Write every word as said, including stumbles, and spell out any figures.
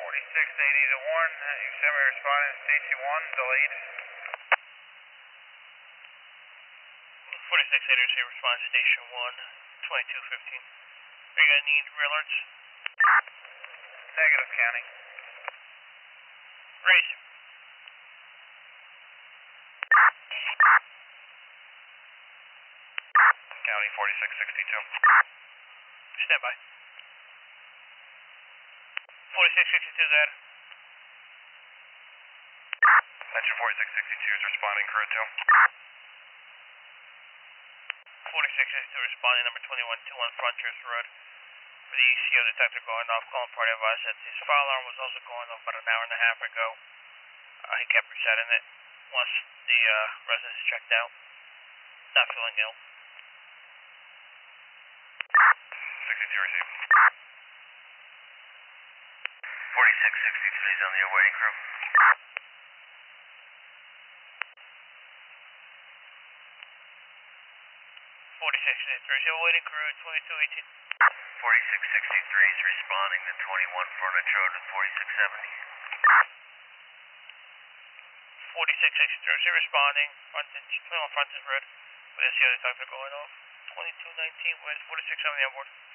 forty-six eighty to one, Yosemite responding, station one, delayed. forty-six eighty to respond, station one, twenty-two fifteen. Are you going to need rear alerts? Negative, county. Raise. County forty-six sixty-two. Stand by. forty-six sixty-two, that. Metro forty-six sixty-two is responding, crew two. forty-six sixty-two responding, number twenty-one twenty-one Frontiers Road. For the E C O detector going off, calling party advice that his fire alarm was also going off about an hour and a half ago. Uh, he kept resetting it once the uh, residents checked out. Not feeling ill. sixty-two received. forty-six sixty-three is on the awaiting crew. forty-six sixty-three, so awaiting crew, twenty-two eighteen. forty-six sixty-three is responding to twenty-one Frontage Road at forty-six seventy. forty-six sixty-three, so responding, frontage, twenty-one Frontage Road. For the E C O detector going off, twenty-two nineteen with forty-six seventy on board.